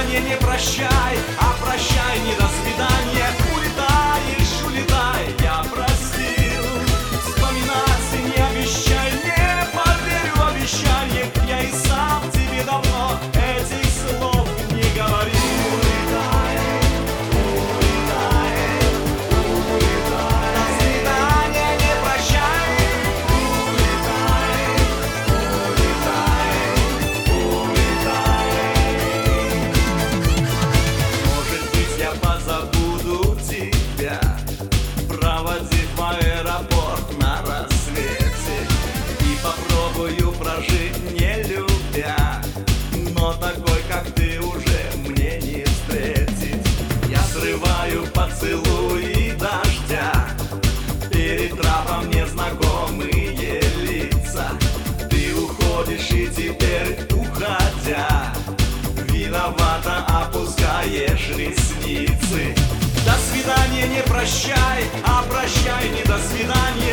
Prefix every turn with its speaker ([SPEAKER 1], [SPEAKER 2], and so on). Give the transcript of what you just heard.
[SPEAKER 1] свидания не прощай, а прощай не до свидания. Улетаешь, улетай, я простил. Вспоминать не обещай, не поверю в обещание. Я и сам тебе давно этих слов не говорил. Улетай, улетай, улетай. До свидания не прощай. Улетай, улетай, улетай. Может быть, я позабуду тебя, проводив в аэропорт на рассвете, и попробую прожить не любя, но такой, как ты, уже мне не встретить. Я срываю поцелуи дождя, перед трапом незнакомые лица. Ты уходишь, и теперь, уходя, виновато опускаешь ресницы. До свидания не прощай, а прощай не до свидания.